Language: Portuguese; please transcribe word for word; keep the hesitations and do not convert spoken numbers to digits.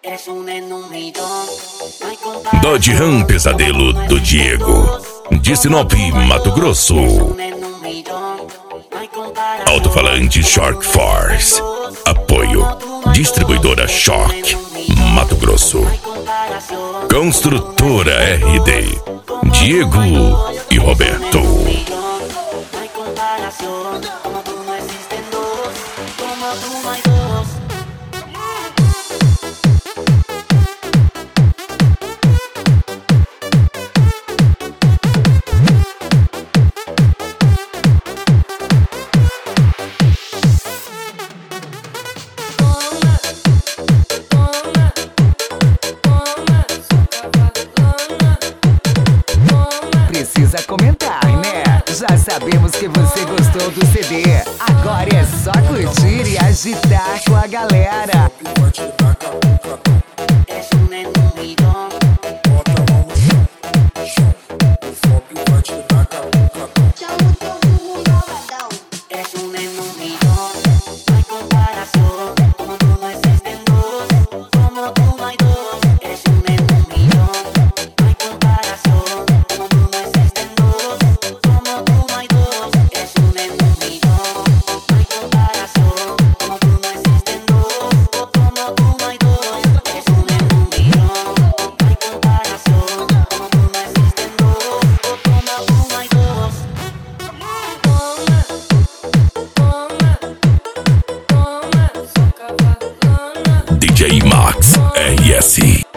Dodge Ram Pesadelo do Diego, de Sinop, Mato Grosso. Alto-falante Shark Force. Apoio Distribuidora Shock, Mato Grosso. Construtora R D, Diego e Roberto. Precisa comentar, né? Já sabemos que você gostou do C D. Agora é só curtir e agitar com a galera. D J Max R S.